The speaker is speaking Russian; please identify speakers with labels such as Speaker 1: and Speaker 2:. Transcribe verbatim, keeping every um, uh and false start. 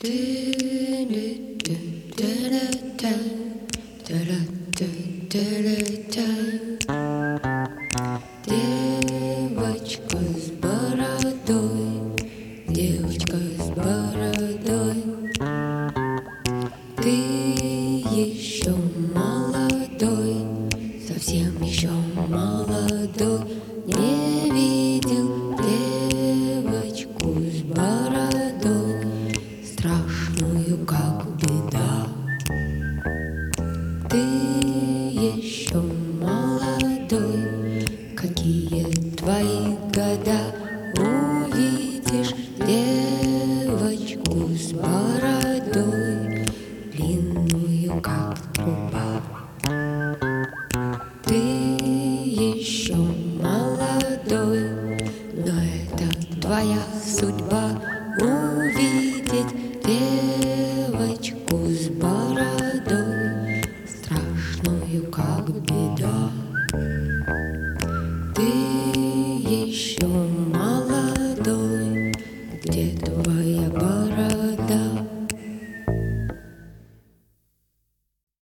Speaker 1: Девочка с бородой, девочка с бородой, ты еще молодой, совсем еще молодой. Не видел девочку с бородой, страшную, как беда. Ты еще молодой, какие твои года? Увидишь девочку с бородой, длинную, как труба. Ты еще молодой, но это твоя судьба — увидеть девочку с бородой, страшную, как беда. Ты еще молодой, где твой